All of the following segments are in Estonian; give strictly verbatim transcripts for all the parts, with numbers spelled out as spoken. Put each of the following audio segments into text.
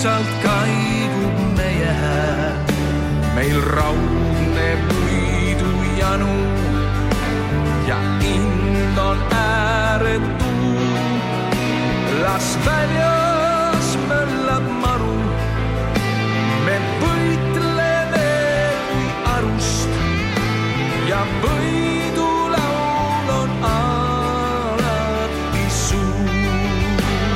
vaiksalt kaigub meie hääl. Meil raudne puidu janu ja ind on ääretu. Las väljas möllab maru, me võitleme kui arust ja võidulaul on alati suur.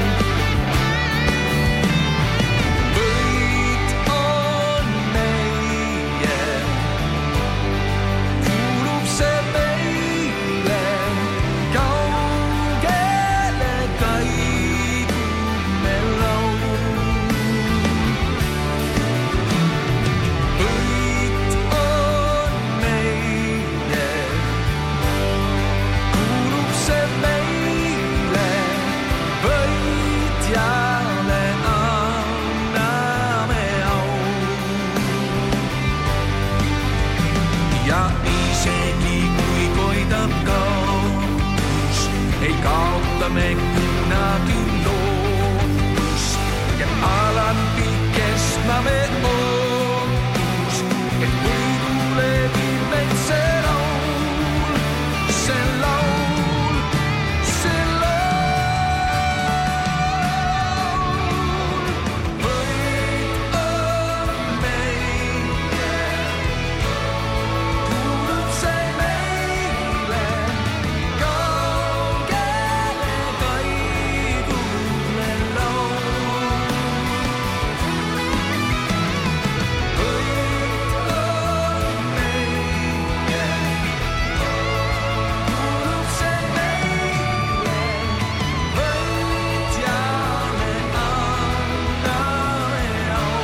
Võit on meie, kuulub see meile, kaugele kaigub me laul. Võit on meie, kuulub see meile, võitjale anname au. Ja isegi kui koidab kaotus, ei kaota me kunagi lootust ja alati kestma me ootus, et võidule viib meid see laul, see laul, see laul. Võit on meie, kuulub see meile, kaugele kaigub me laul. Võit on meie, kuulub see meile, võitjale anname au.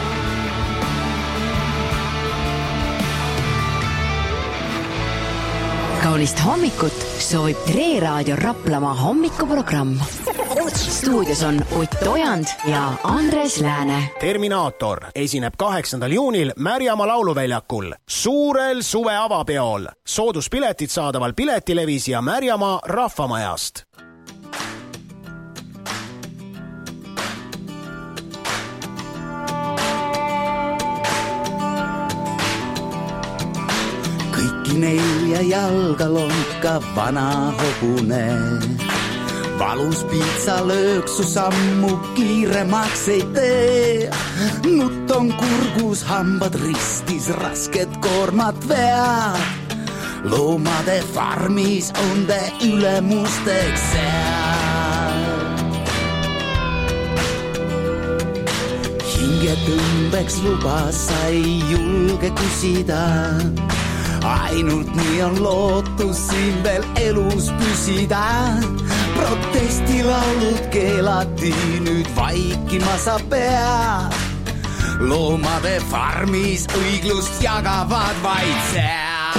Kaunist hommikut soovib Tre Raadio Raplamaa hommikuprogramm. Stuudios on Ott Ojand ja Andres Lääne. Terminaator esineb kaheksandal juunil Märjamaa lauluväljakul suurel suve avapeol. Sooduspiletid saadaval Piletilevis ja Märjamaa rahvamajast. Kõiki nelja jalga lonka vana hobune. Valus piitsa lõõksu sammu kiiremaks ei tee. Nutt on kurgus, hambad ristis, rasked koormat vead. Loomade farmis on te ülemusteks seal. Hinge tõmbeks lubas, sa ei julge küsida. Ainult nii on lootus siin veel elus püsida. Protestilaulud keelati, nüüd vaikima sa pead. Loomade farmis õiglust jagavad vaid seal.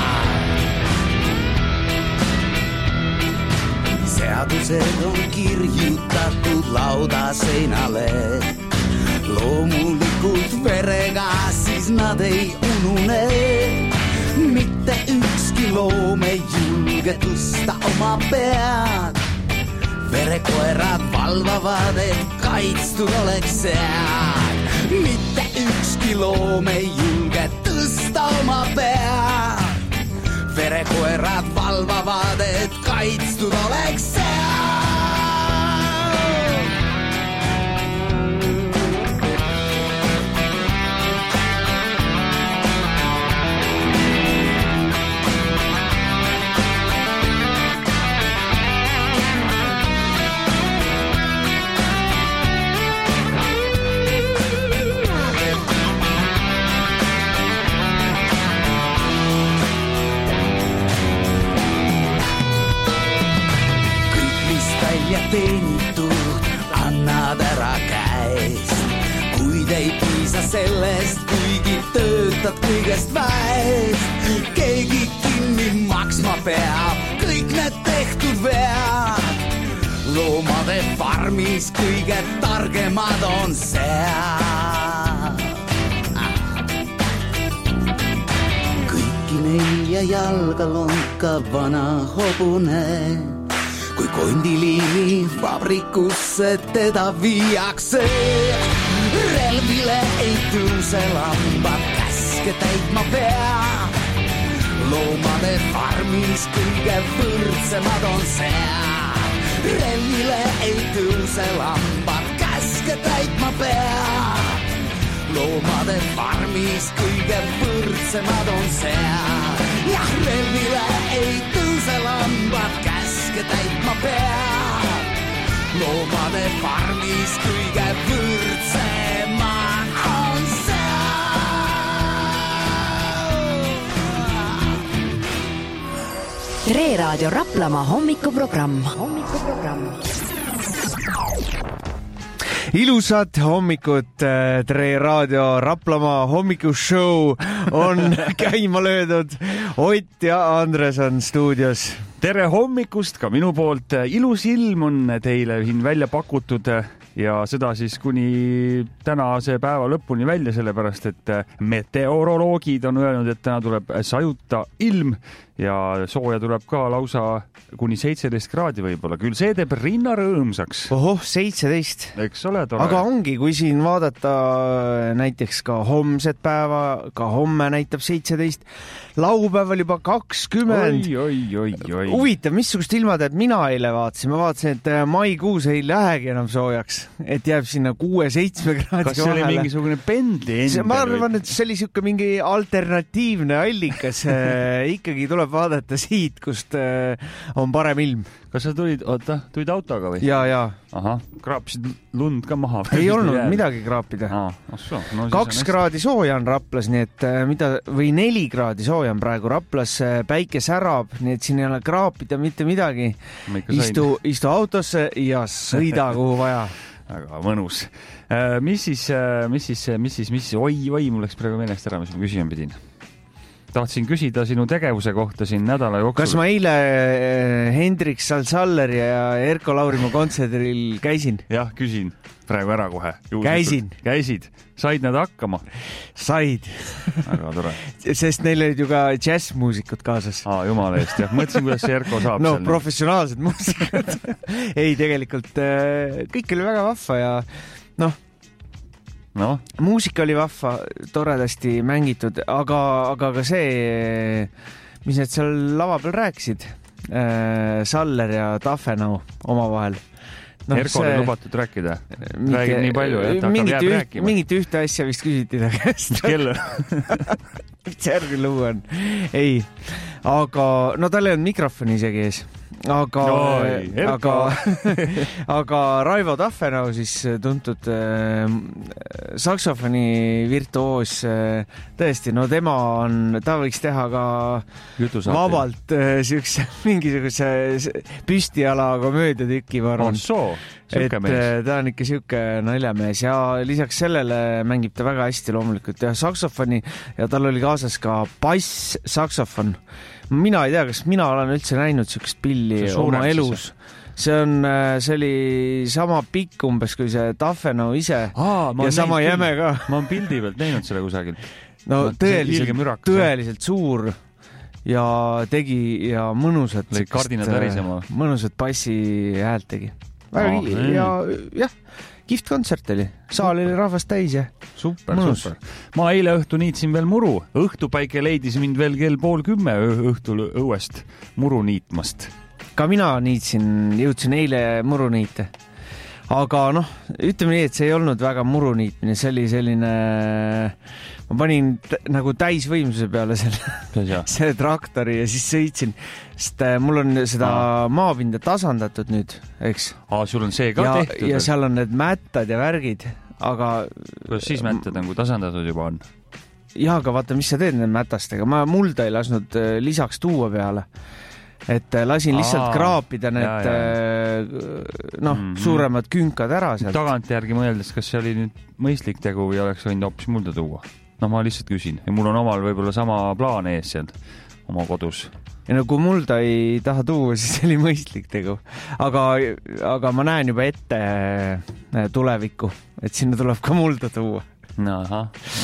Seadused on kirjutatud laudaseinale. Loomulikult verega siis nad ei unune. Mitte ükski loom ei julge tõsta oma pead. Verekoerad valvavad, et kaitstud oleks seal. Mitte ükski loom ei julge tõsta oma pead. Verekoerad valvavad, et kaitstud oleks seal. Ja teenitud annad ära käest. Kuid ei piisa sellest, kuigi töötad kõigest väest. Keegi kinni maksma peab kõik need tehtud vead. Loomade farmis kõige targemad on seal. Kõiki nelja jalga lonka vana hobune. Kui kondiliini vabrikusse teda viiakse, ei tõuse lambad, käske täitma pea. Loomade farmis kõige võrdsemad on seal. Relvile ei tõuse lambad, käske täitma pea. Loomade farmis kõige võrdsemad on seal. Jah, relvile ei tõuse lambad, käske täitma pea. Loomade farmis kõige võrdsemad on seal. Tre Raadio Raplamaa hommikuprogramm. hommikuprogramm. Ilusat hommikut, Tre Raadio Raplamaa hommikushow on käima löödud. Ott ja Andres on stuudios. Tere hommikust ka minu poolt. Ilus ilm on teile siin välja pakutud ja seda siis kuni tänase päeva lõpuni välja, sellepärast et meteoroloogid on öelnud, et täna tuleb sajuta ilm ja sooja tuleb ka lausa kuni seitseteist kraadi võib-olla. Küll see teeb rinna rõõmsaks. Ohoh, seitseteist. Eks ole, tore. Aga ongi, kui siin vaadata näiteks ka homset päeva, ka homme näitab seitseteist, laupäeval juba kakskümmend. Oi, oi, oi, oi. Huvitav, missugust ilma tead mina eile vaatasin? Ma vaatasin, et maikuus ei lähegi enam soojaks, et jääb sinna kuue-seitsme kraadi Kas see oli vahele. mingisugune pendli enda? Ma arvan, et see oli siuke mingi alternatiivne allikas. Ikkagi tuleb vaadata siit, kust on parem ilm. Kas sa tulid, oota, tulid autoga või? Ja, ja. Aha, kraapisid lund ka maha. Ei olnud midagi kraapida. Ah, osso, no Kaks kraadi sooja on Raplas, nii et mida, või neli kraadi sooja on praegu Raplas, päike särab, nii et siin ei ole kraapida mitte midagi. Istu, istu autosse ja sõida kuhu vaja. Väga mõnus. Mis siis, mis siis, mis siis, mis siis, oi, oi, mul läks praegu meelest ära, mis ma küsima pidin. Tahtsin küsida sinu tegevuse kohta siin nädala jooksul. Kas ma eile Hendrik Salsalleri ja Erko Laurimaa kontserdil käisin? Jah, küsin praegu ära kohe. Käisin. Käisid. Said nad hakkama? Said. Väga tore. Sest neil olid ju ka džässmuusikud kaasas. Aa, jumala eest. Ja mõtlesin, kuidas see Erko saab. No, professionaalsed muusikud. Ei, tegelikult kõik oli väga vahva ja noh, No. muusika oli vahva, toredasti mängitud, aga, aga ka see, mis need seal lava peal rääkisid, Saller ja Tafenau omavahel. No, Erko see... oli lubatud rääkida. Räägib nii palju, et hakkab jääb üht, rääkima. Mingit ühte asja vist küsiti ta käest. Kelle? Mis järgi luu on? Ei, aga no tal ei olnud mikrofoni isegi ees. Aga, Oi, aga, aga Raivo Tafenau, siis tuntud äh, saksofoni virtuoos, äh, tõesti, no tema on, ta võiks teha ka Jutusaati. Vabalt äh, siukse, mingisuguse püstiala komöödiatüki, ma arvan. Et mees. Ta on ikka siuke naljamees ja lisaks sellele mängib ta väga hästi loomulikult ja saksofoni ja tal oli kaasas ka bass saksofon. Mina ei tea, kas mina olen üldse näinud siukest pilli oma elus. See on, see oli sama pikk umbes kui see Tafenau ise. Aa, ja sama jäme ka. Ma olen pildi pealt näinud selle kusagil. No tõeliselt, tõeliselt suur ja tegi ja mõnusat, mõnusat bassi häält tegi. Väga oh, ja jah, kihvt kontsert oli. Saal oli rahvast täis ja super, mõnus. Super. Ma eile õhtu niitsin veel muru. Õhtupäike leidis mind veel kell pool kümme õhtul õuest muru niitmast. Ka mina niitsin, jõudsin eile muru niite. Aga noh, ütleme nii, et see ei olnud väga muru niitmine. See oli selline, ma panin t- nagu täisvõimsuse peale selle, selle traktori ja siis sõitsin. Sest mul on seda Aa. maapinda tasandatud nüüd, eks? Aa, sul on see ka ja, tehtud? Ja seal on need mättad ja värgid, aga... Kuidas siis mättad on, kui tasandatud juba on? Jaa, aga vaata, mis sa teed need mätastega. Ma mulda ei lasnud lisaks tuua peale. Et lasin lihtsalt Aa, kraapida need ja, ja. noh, mm-hmm. suuremad künkad ära sealt. Tagant järgi mõeldes, kas see oli nüüd mõistlik tegu või oleks võinud hoopis mulda tuua? No ma lihtsalt küsin. Ja mul on omal võib-olla sama plaan ees seal oma kodus. Ja no kui mulda ei taha tuua, siis oli mõistlik tegu. Aga, aga ma näen juba ette tulevikku, et sinna tuleb ka mulda tuua. No, aha.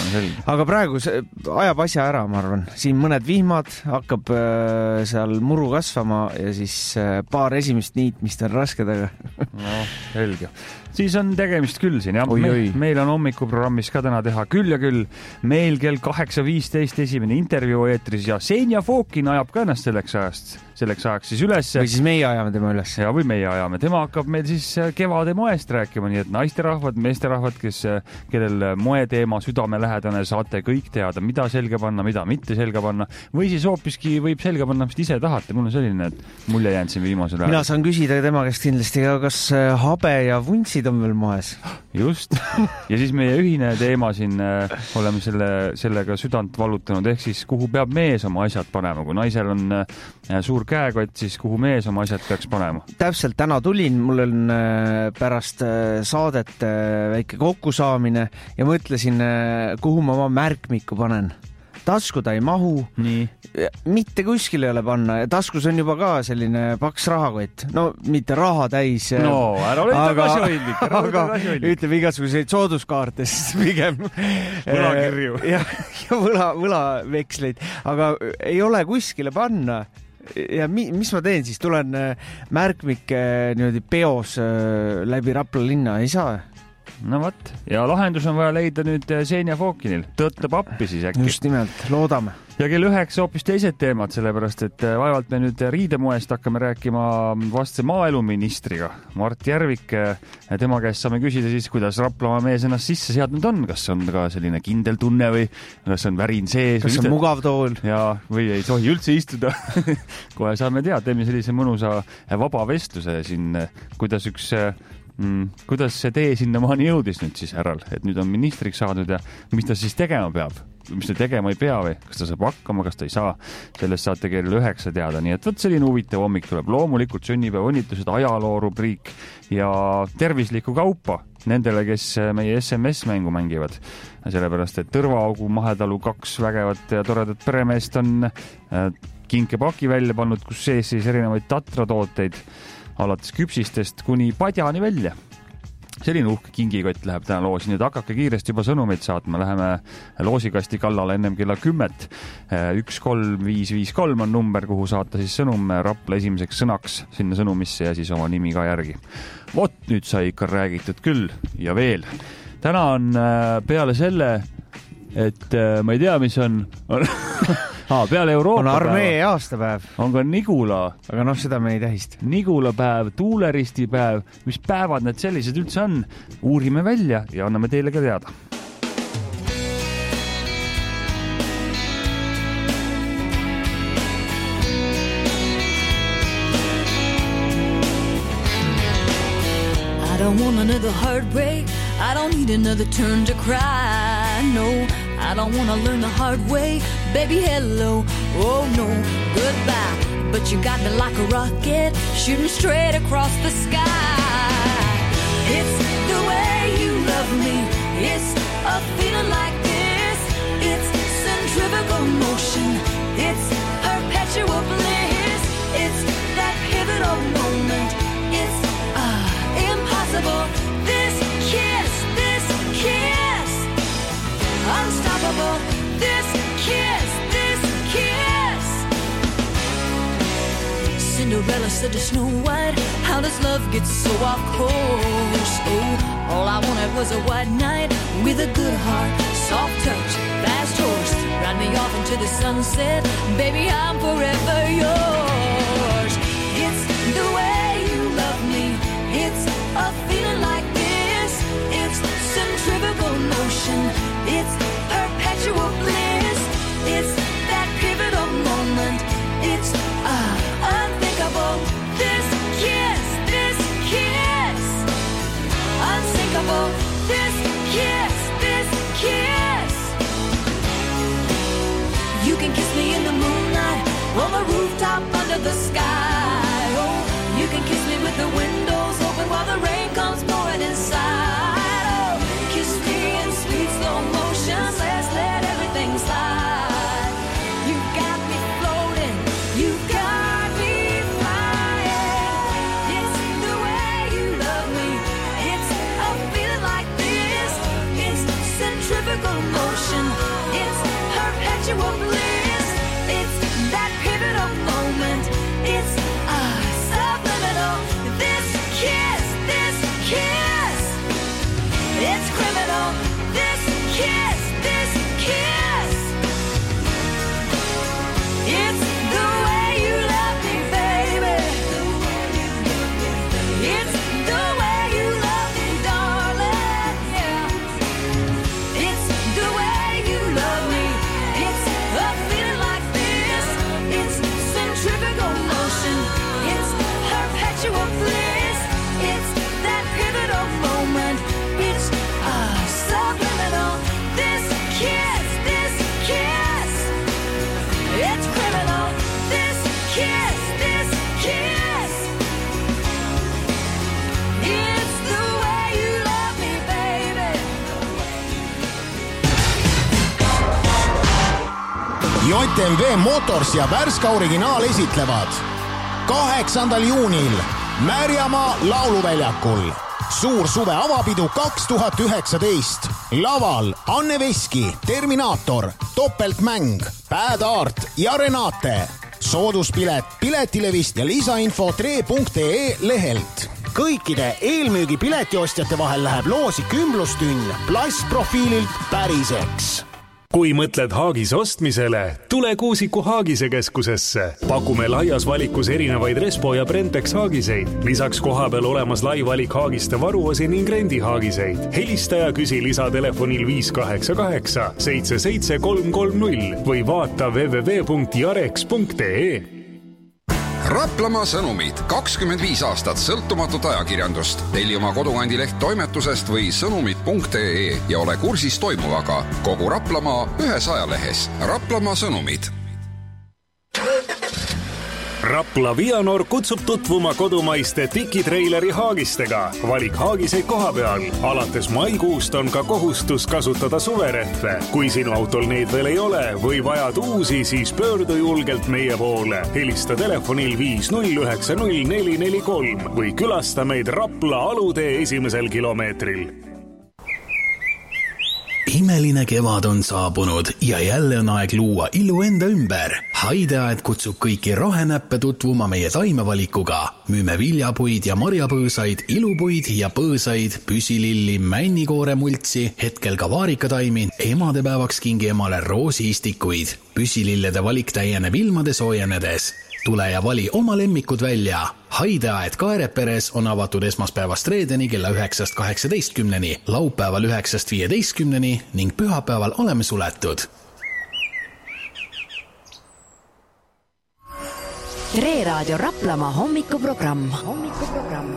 aga praegu see ajab asja ära, ma arvan. Siin mõned vihmad, hakkab äh, seal muru kasvama ja siis äh, paar esimest niitmist on rasked, aga no, selge. Siis on tegemist küll siin, jah. Oi, Me, oi. meil on hommikuprogrammis ka täna teha küll ja küll. Meil kell kaheksa viisteist esimene intervjuu eetris ja Senja Fokin ajab ka ennast selleks ajast, selleks ajaks siis üles. või siis meie ajame tema üles. Ja või meie ajame. Tema hakkab meil siis kevade moest rääkima, nii et naisterahvad, meesterahvad, kes, kellel moeteema südamelähedane, saate kõik teada, mida selga panna, mida mitte selga panna. Või siis hoopiski võib selga panna, mis ise tahate. Mul on selline, et mulje jäänud siin viimasel ajal. Mina saan küsida tema käest kindlasti ka, kas habe ja vuntsid on veel moes. Just. Ja siis meie ühine teema siin äh, oleme selle, sellega südant valutanud, ehk siis kuhu peab mees oma asjad panema. Kui naisel on äh, suur käekott, siis kuhu mees oma asjad peaks panema. Täpselt täna tulin, mul on äh, pärast äh, saadet äh, väike kokkusaamine ja mõtlesin, äh, kuhu ma oma märkmiku panen. Tasku ta ei mahu, Nii. mitte kuskil ei ole panna ja taskus on juba ka selline paks rahakott. No mitte raha täis. No, ära ole tagasihoidlik, ära ole aga tagasihoidlik. ütleme igasuguseid sooduskaarte, siis pigem Võlakirju. ja, ja võla, võlaveksleid, aga ei ole kuskile panna. Ja mi, mis ma teen siis? Tulen märkmike niimoodi peos läbi Rapla linna, ei saa. No võt. Ja lahendus on vaja leida nüüd Senja Fokinil. Tõtleb appi siis äkki. Just nimelt, loodame. Ja kell üheksa hoopis teised teemad, sellepärast, et vaevalt me nüüd riidemoest hakkame rääkima vastse maaeluministriga. Mart Järvik, tema käest saame küsida siis, kuidas Raplamaa mees ennast sisse seadnud on. Kas on ka selline kindel tunne või kas on värin sees? Kas on või mugav tool? Ja, või ei tohi üldse istuda. Kohe saame teada, teeme sellise mõnusa vaba vestluse siin, kuidas üks... Mm, kuidas see tee sinna maani jõudis nüüd siis härral, et nüüd on ministriks saadud ja mis ta siis tegema peab, mis ta tegema ei pea või kas ta saab hakkama, kas ta ei saa, sellest saate kell üheksa teada, nii et võt selline huvitav hommik tuleb, loomulikult sünnipäeva õnnitlused, ajaloo rubriik ja tervislikku kaupa nendele, kes meie S M S-mängu mängivad, sellepärast et Tõrvaaugu Mahetalu kaks vägevat ja toredat peremeest on kinkepaki välja pannud, kus sees siis erinevaid Tatra tooteid alates küpsistest kuni padjani välja. Selline uhke kingikott läheb täna loosi, nüüd hakake kiiresti juba sõnumeid saatma, läheme loosikasti kallale ennem kella kümmet. üks kolm viis viis kolm on number, kuhu saata siis sõnum Rapla esimeseks sõnaks sinna sõnumisse ja siis oma nimi ka järgi. Vot nüüd sai ikka räägitud küll ja veel. Täna on peale selle, et ma ei tea, mis on... Ah, peale Euroopa on armee päeva. aastapäev. On ka Nigula. Aga noh, seda me ei tähista. Nigula päev, tuuleristi päev, mis päevad need sellised üldse on? Uurime välja ja anname teile ka teada. I don't want another heartbreak. I don't need another turn to cry. No, I don't want to learn the hard way. Baby, hello, oh no, goodbye. But you got me like a rocket, shooting straight across the sky. It's the way you love me. It's a feeling like this. It's centrifugal motion. It's perpetual bliss. It's that pivotal moment. It's uh, impossible. This kiss, this kiss, unstoppable. This kiss, this kiss. Cinderella said to Snow White, how does love get so off course? Oh, all I wanted was a white knight with a good heart, soft touch, fast horse. Ride me off into the sunset, baby, I'm forever yours. It's the way you love me. It's a feeling like this. It's centrifugal motion. It's perpetual bliss. It's that pivotal moment. It's uh, unthinkable. This kiss, this kiss, unsinkable. This kiss, this kiss. You can kiss me in the moonlight, on the rooftop under the sky. Oh, you can kiss me with the windows open while the rain comes pouring inside. Oh, kiss me in sweet slow motion. Let's let everything slide. You got me floating. You got me flying. It's the way you love me. It's a feeling like this. It's centrifugal motion. perpetual bliss. It's that pivotal moment. It's a subliminal. This kiss, this kiss. It's criminal. This kiss, this kiss. It's the way you love me, baby. It's the way you love me, darling. Yeah. It's the way you love me. It's a feeling like this. It's centrifugal motion. It's perpetual bliss. It's that pivotal moment. It's a subliminal. This kiss, this kiss. It's criminal. This kiss, this kiss. It's the way you love me, baby. J M W Motors ja Värska Originaal esitlevad kaheksandal juunil Märjamaa lauluväljakul suur suve avapidu kaks tuhat üheksateist. Laval Anne Veski, Terminaator, Topeltmäng, Bad Art ja Renate. Sooduspilet Piletilevist ja lisainfo tre punkt ee lehelt. Kõikide eelmüügi piletiostjate vahel läheb loosi kümblustünn plastprofiililt päriseks. Kui mõtled Haagis ostmisele, tule Kuusiku Haagise keskusesse. Pakume laias valikus erinevaid Respo ja Brentex Haagiseid. Lisaks koha peal olemas lai valik Haagiste varuosi ning rendi Haagiseid. Helista ja küsi lisatelefonil viis kaheksa kaheksa seitse seitse kolm kolm null või vaata w w w punkt jarex punkt ee. Raplamaa sõnumid. kakskümmend viis aastat sõltumatut ajakirjandust. Telli oma kodukandi-leht toimetusest või sõnumid punkt ee ja ole kursis toimuvaga. Kogu Raplamaa ühes ajalehes. Raplamaa sõnumid. Rapla Vianor kutsub tutvuma kodumaiste tikitreileri Haagistega. Valik Haagiseid koha peal. Alates maikuust on ka kohustus kasutada suverehve. Kui sinu autol neid veel ei ole või vajad uusi, siis pöördu julgelt meie poole. Helista telefonil viis null üheksa null neli neli kolm või külasta meid Rapla alutee esimesel kilomeetril. Imeline kevad on saabunud ja jälle on aeg luua ilu enda ümber. Haideaed kutsub kõiki rohenäppe tutvuma meie taimevalikuga. Müüme viljapuid ja marjapõõsaid, ilupuid ja põõsaid, püsililli, männikoore multsi, hetkel ka vaarikataimi, emadepäevaks kingi emale roosiistikuid. Püsilillede valik täieneb ilmade soojenedes. Tule ja vali oma lemmikud välja. Haideaed Kaereperes on avatud esmaspäevast reedeni kella üheksast kaheksateistkümneni, laupäeval üheksast viieteistkümneni ning pühapäeval oleme suletud. Tre Raadio Raplamaa hommikuprogramm. Hommikuprogramm.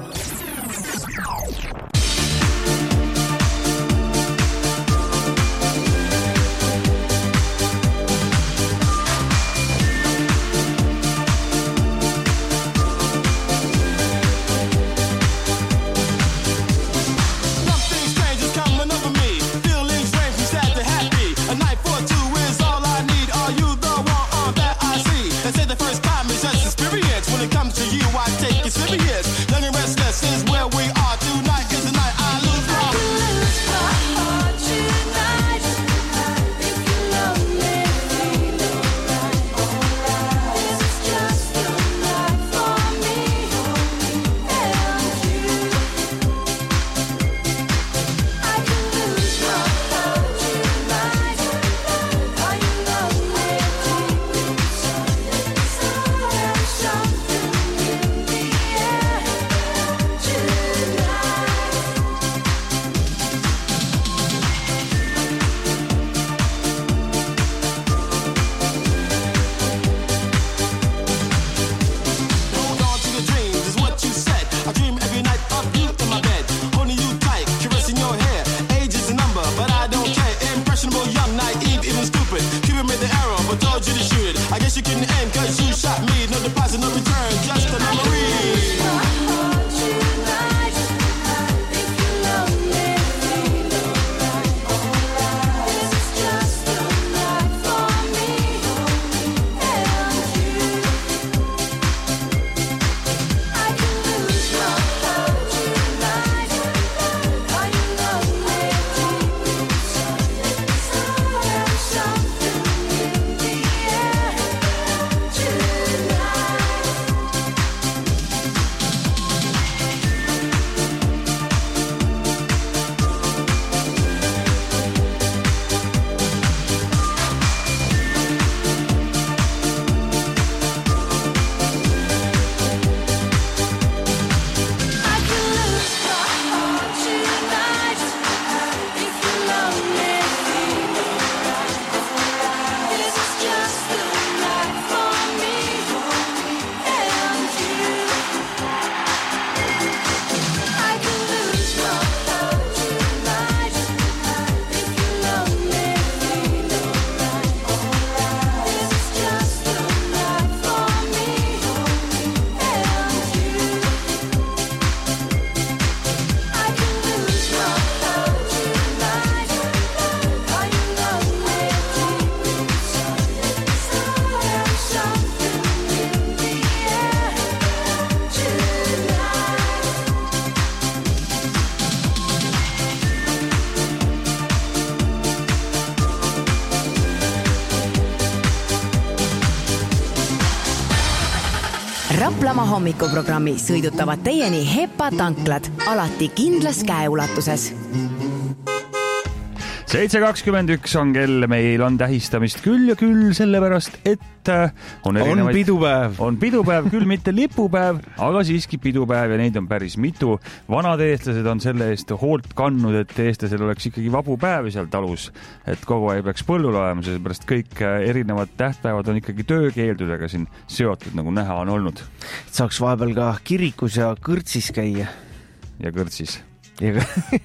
Raplamaa hommikuprogrammi sõidutavad teieni Hepa tanklad, alati kindlas käeulatuses. seitse kakskümmend üks on kell, meil on tähistamist küll ja küll, sellepärast et on erinevaid... On pidupäev. On pidupäev, küll mitte lipupäev, aga siiski pidupäev ja neid on päris mitu. Vanad eestlased on selle eest hoolt kandnud, et eestlasel oleks ikkagi vabu päev seal talus, et kogu aeg peaks põllul olema, sellepärast kõik erinevad tähtpäevad on ikkagi töökeeldudega siin seotud, nagu näha on olnud. Saaks vahepeal ka kirikus ja kõrtsis käia. Ja kõrtsis. Ja...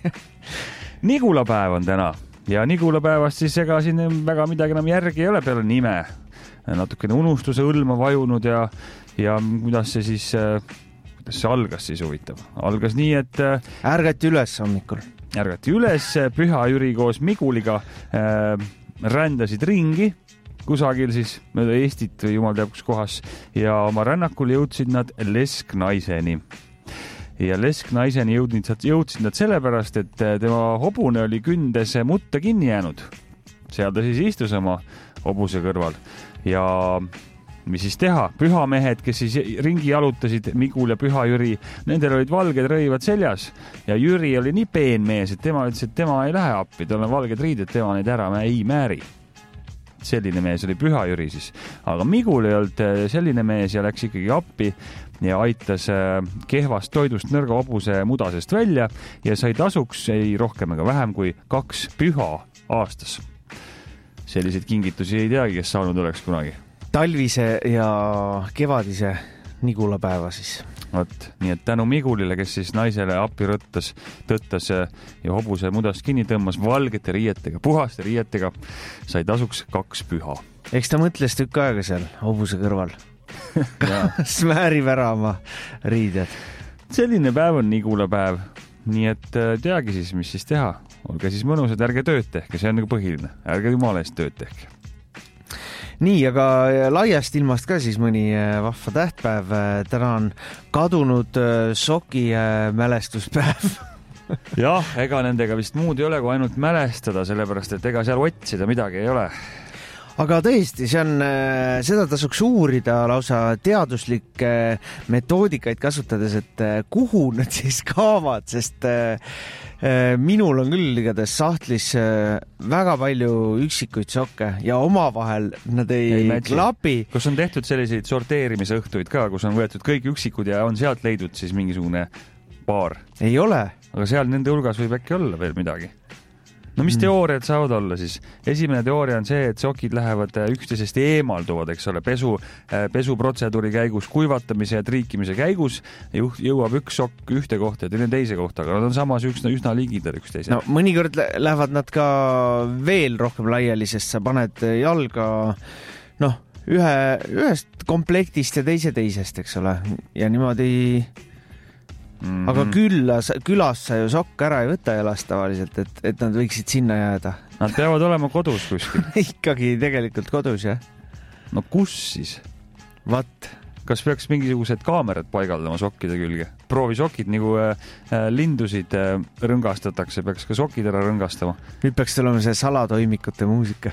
Nigulapäev on täna. Ja Nigulapäevast siis ega siin väga midagi enam järgi ei ole peale nime. Natukene unustuse õlma vajunud ja, ja kuidas see siis, kuidas see algas siis huvitav? Algas nii, et... Ärgati üles hommikul. Ärgati üles, Püha Jüri koos Miguliga äh, rändasid ringi kusagil siis mööda Eestit või jumal teab kus kohas ja oma rännakul jõudsid nad Lesknaiseni. Ja Lesknaiseni jõudsid, jõudsid nad sellepärast, et tema hobune oli kündes mutta kinni jäänud. Seal ta siis istus oma hobuse kõrval. Ja mis siis teha? Pühamehed, kes siis ringi jalutasid, Migul ja Püha Jüri, nendel olid valged rõivad seljas. Ja Jüri oli nii peen mees, et tema ütles, et tema ei lähe appi, tal on valged riided, tema neid ära ei määri. Selline mees oli Püha Jüri siis. Aga Migul ei olnud selline mees ja läks ikkagi appi ja aitas kehvast toidust nõrga hobuse mudasest välja ja sai tasuks ei rohkem ega vähem kui kaks püha aastas. Selliseid kingitusi ei teagi, kes saanud oleks kunagi. Talvise ja kevadise Nigulapäeva siis. Võt, nii et tänu Migulile, kes siis naisele appi rõttas, tõttas ja hobuse mudast kinni tõmmas valgete riietega, puhaste riietega, sai tasuks kaks püha. Eks ta mõtles tükk aega seal hobuse kõrval. Kas määrib ära oma riided. Selline päev on Nigulapäev. Nii et teagi siis, mis siis teha. Olge siis mõnusad, ärge tööd tehke, see on nagu põhiline. Ärge jumala eest tööd tehke. Nii, aga laiast ilmast ka siis mõni vahva tähtpäev. Täna on kadunud soki mälestuspäev. Jah, ega nendega vist muud ei ole, kui ainult mälestada, sellepärast, et ega seal otsida midagi ei ole. Aga tõesti, see on, seda tasuks uurida lausa teaduslikke metoodikaid kasutades, et kuhu nad siis kaavad, sest minul on küll igatahes sahtlis väga palju üksikuid sokke ja omavahel nad ei, ei klapi. Kus on tehtud selliseid sorteerimisõhtuid ka, kus on võetud kõik üksikud ja on sealt leidnud siis mingisugune paar? Ei ole. Aga seal nende hulgas võib äkki olla veel midagi. No mis teooriad saavad olla siis? Esimene teooria on see, et sokid lähevad üksteisest eemalduvad, eks ole, pesu, pesuprotseduuri käigus, kuivatamise ja triikimise käigus jõuab üks sokk ühte kohta ja teine teise kohta, aga nad on samas üsna, üsna ligidal üksteise. No mõnikord lähevad nad ka veel rohkem laiali, sest sa paned jalga noh, ühe, ühest komplektist ja teise teisest, eks ole, ja niimoodi... Mm-hmm. Aga küllas, külas sa ju sokk ära ei võta jalast tavaliselt, et, et nad võiksid sinna jääda. Nad peavad olema kodus kuskil. Ikkagi tegelikult kodus, jah. No kus siis? Vat. Kas peaks mingisugused kaamerad paigaldama sokkide külge? Proovi sokid, nagu äh, lindusid äh, rõngastatakse, peaks ka sokid ära rõngastama. Nüüd peaks olema see salatoimikute muusika.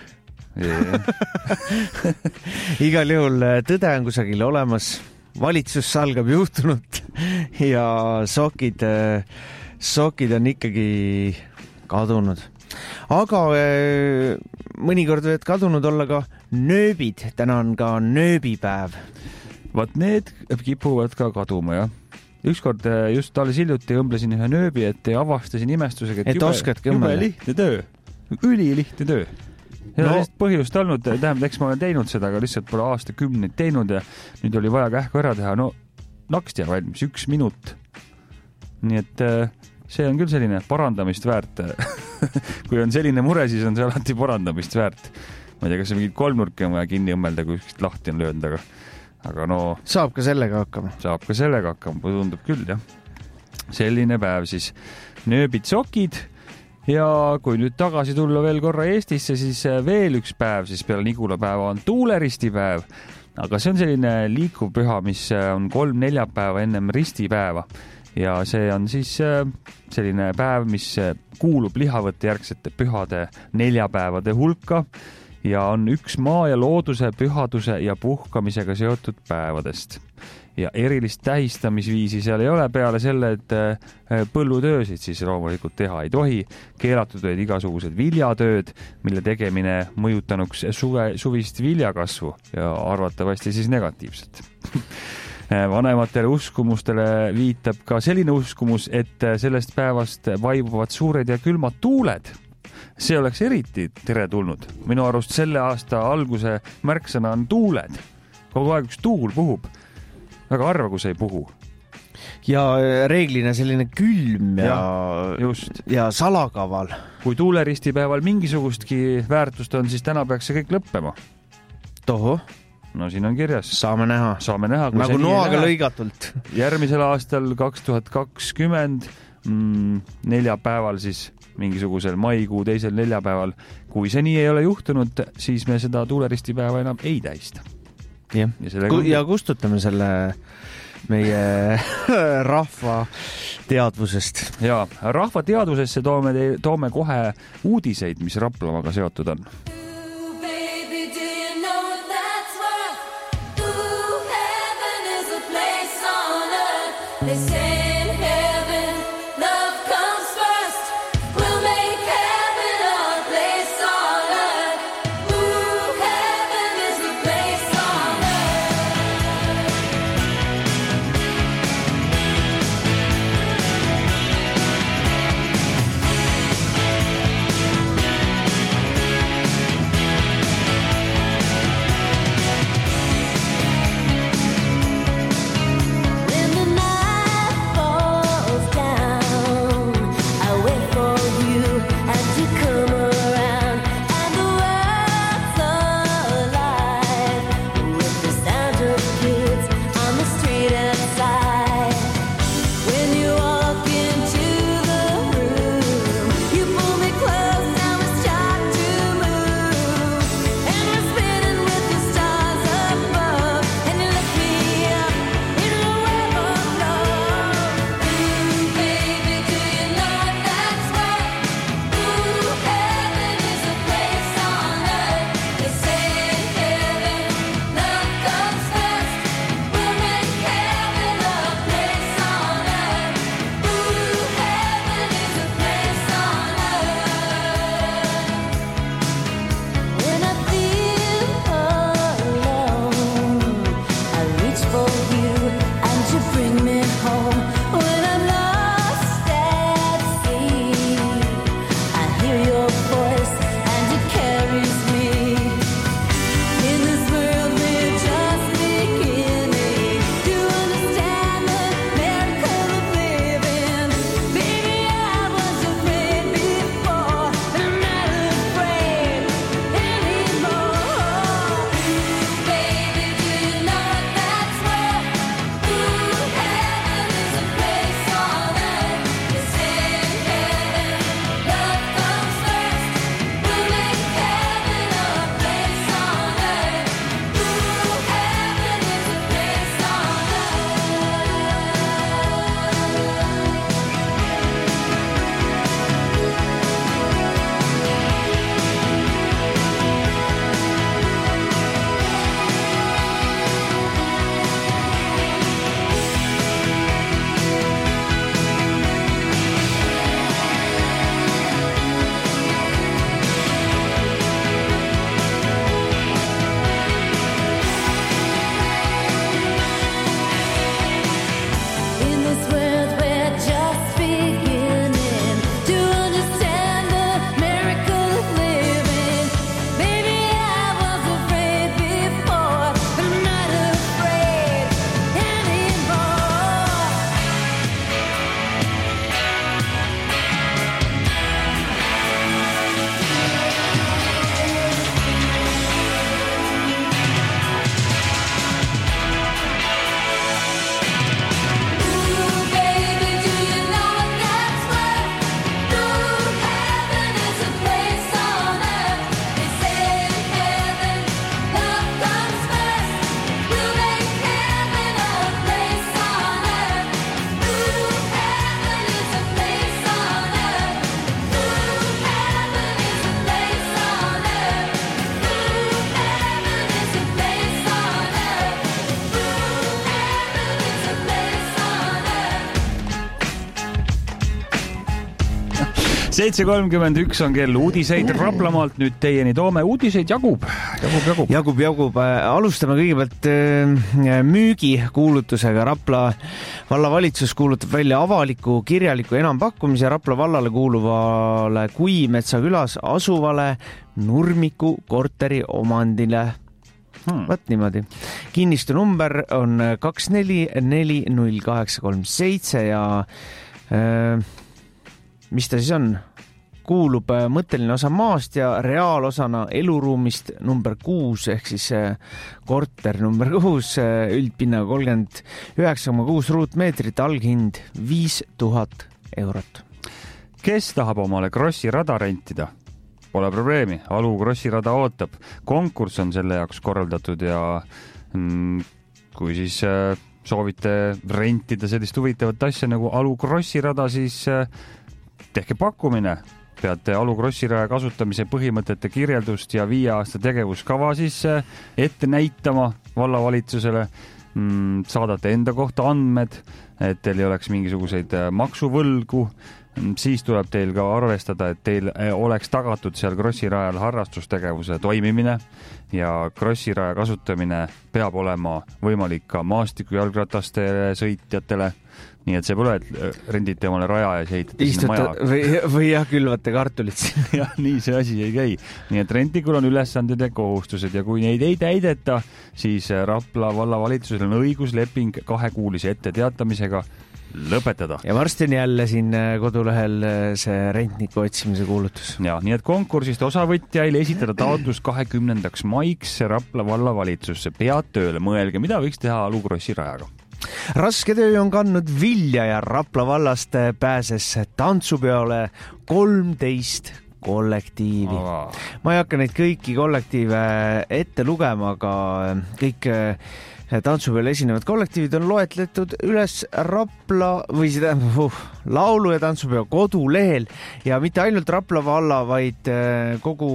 Igal juhul tõde on kusagil olemas. Valitsus salgab juhtunut ja sokid, sokid on ikkagi kadunud. Aga mõnikord võivad kadunud olla ka nööbid. Täna on ka nööbipäev. Vaat need kipuvad ka kaduma, jah. Ükskord just alles hiljuti õmblesin ühe nööbi, et avastasin imestusega, et, et jube, jube lihtne töö. Üli lihtne töö. Ja no. Põhjust olnud, tähendab, eks ma olen teinud seda, aga lihtsalt pole aasta kümneid teinud ja nüüd oli vaja kähku ära teha. No naksti on valmis, üks minut. Nii et see on küll selline parandamist väärt. Kui on selline mure, siis on see alati parandamist väärt. Ma ei tea, kas see mingid kolmnurki on vaja kinni õmmelda, kui ükskord lahti on löönud, aga, aga no... Saab ka sellega hakkama. Saab ka sellega hakkama, tundub küll, jah. Selline päev siis. Nööbid sokid. Ja kui nüüd tagasi tulla veel korra Eestisse, siis veel üks päev, siis peale Nigulapäeva on tuuleristipäev. Aga see on selline liikuv püha, mis on kolm neljapäeva ennem ristipäeva. Ja see on siis selline päev, mis kuulub lihavõtte järgsete pühade neljapäevade hulka. ja on üks maa ja looduse, pühaduse ja puhkamisega seotud päevadest. Ja erilist tähistamisviisi seal ei ole peale selle, et põllutöösid siis loomulikult teha ei tohi. Keelatud olid igasugused viljatööd, mille tegemine mõjutanuks suve, suvist viljakasvu ja arvatavasti siis negatiivselt. Vanematele uskumustele viitab ka selline uskumus, et sellest päevast vaibuvad suured ja külmad tuuled. See oleks eriti teretulnud. Minu arust selle aasta alguse märksõna on tuuled. Kogu aeg üks tuul puhub. Väga harva, kui see ei puhu. Ja reeglina selline külm ja, ja, just. ja salakaval. Kui tuuleristipäeval mingisugustki väärtust on, siis täna peaks see kõik lõppema. Toho. No siin on kirjas. Saame näha. Saame näha. Nagu noaga lõigatult. Järgmisel aastal kaks tuhat kakskümmend mm, neljapäeval siis mingisugusel maikuu teisel neljapäeval. Kui see nii ei ole juhtunud, siis me seda tuuleristipäeva enam ei tähista. Ja, ja, ja kustutame selle meie rahva teadvusest. Ja rahva teadvusesse toome, toome kohe uudiseid, mis Raplamaga seotud on. In the night seitse kolmkümmend üks on kell, uudiseid Raplamaalt nüüd teieni toome. Uudiseid jagub, jagub, jagub. Jagub, jagub. Alustame kõigepealt müügikuulutusega. Rapla vallavalitsus kuulutab välja avaliku kirjaliku enampakkumise Rapla vallale kuuluvale Kuimetsa külas asuvale Nurmiku korteri omandile. Hmm. Võt niimoodi. Kinnistu number on kaks neli neli null kaheksa kolm seitse ja äh, mis ta siis on? Kuulub mõtteline osa maast ja reaalosana eluruumist number kuus ehk siis korter number kuus, üldpinnaga kolmkümmend üheksa koma kuus ruutmeetrit, alghind viis tuhat eurot. Kes tahab omale Krossi rada rentida? Pole probleemi, Alu Krossi rada ootab. Konkurss on selle jaoks korraldatud ja mm, kui siis äh, soovite rentida sellist huvitavat asja nagu Alu Krossi rada, siis äh, tehke pakkumine. Peate Alu Krossi raja kasutamise põhimõtete kirjeldust ja viie aasta tegevuskava siis äh, ette näitama vallavalitsusele. Mm, saadate enda kohta andmed, et teil ei oleks mingisuguseid äh, maksuvõlgu. Siis tuleb teil ka arvestada, et teil oleks tagatud seal Krossi rajal harrastustegevuse toimimine ja Krossi raja kasutamine peab olema võimalik ka maastiku jalgratastele sõitjatele. Nii et see pole, et rendite omale raja ja ehitate sinna maja. Või, või jah, külvate kartulit siin. jah, nii see asi ei käi. Nii et rentikul on ülesanded ja kohustused ja kui neid ei täideta, siis Rapla vallavalitsusel on õigusleping kahekuulise ette teatamisega lõpetada. Ja varsti on jälle siin kodulehel see rentniku otsimise kuulutus. Ja, nii et konkursist osavõtjail esitada taotlus kahekümnendaks maiks Rapla vallavalitsusse. Pead tööle, mõelge, mida võiks teha Alu Krossi rajaga. Raske töö on kandnud vilja ja Rapla vallast pääses tantsupeole kolmteist kollektiivi. Ava. Ma ei hakka neid kõiki kollektiive ette lugema, aga kõik tantsupeol esinevad kollektiivid on loetletud üles Rapla või seda uh, laulu- ja tantsupeo kodulehel ja mitte ainult Rapla valla, vaid kogu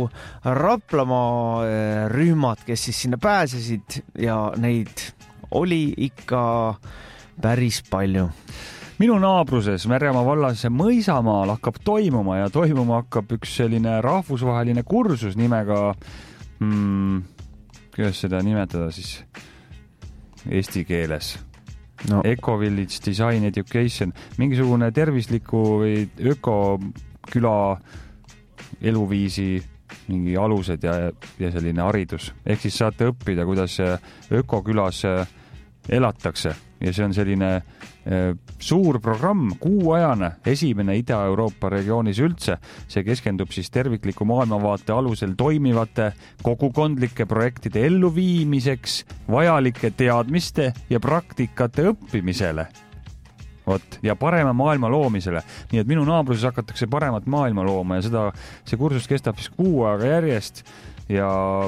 Raplamaa rühmad, kes siis sinna pääsesid ja neid oli ikka päris palju. Minu naabruses Märjamaa vallas Mõisamaal hakkab toimuma ja toimuma hakkab üks selline rahvusvaheline kursus nimega hmm, kuidas seda nimetada siis eesti keeles. No. Eco Village Design Education, mingisugune tervisliku või ökoküla eluviisi mingi alused ja, ja selline haridus. Ehk siis saate õppida, kuidas ökokülas elatakse ja see on selline äh, suur programm, kuuajane, esimene Ida-Euroopa regioonis üldse. See keskendub siis tervikliku maailmavaate alusel toimivate kogukondlike projektide elluviimiseks, vajalike teadmiste ja praktikate õppimisele. Ot, ja parema maailma loomisele. Nii et minu naabruses hakatakse paremat maailma looma ja seda, see kursus kestab siis kuu aega järjest ja,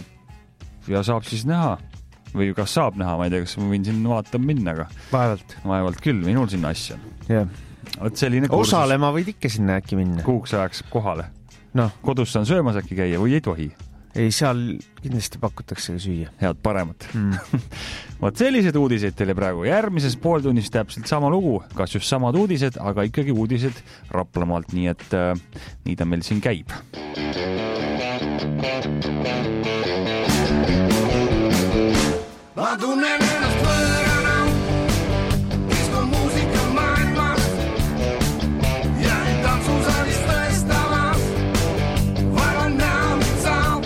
ja saab siis näha või kas saab näha, ma ei tea, kas ma võin sinna vaatama minna, aga vaevalt. Vaevalt küll, minul sinna asja. Yeah. Kursus... Osalema võid ikka sinna äkki minna. Kuuks ajaks kohale. No. Kodus saan söömas äkki käia või ei tohi? Ei, seal kindlasti pakutakse süüa. Head paremat. Mm. Vaat sellised uudised teile praegu. Järgmises pooltunnis täpselt sama lugu, kas just samad uudised, aga ikkagi uudised Raplamaalt, nii et äh, nii ta meil siin käib. Ma tunnen ennast võõrana, disko muusika maailmas, jäin tantsusaalis tõestamas, vaevan näo mind saab.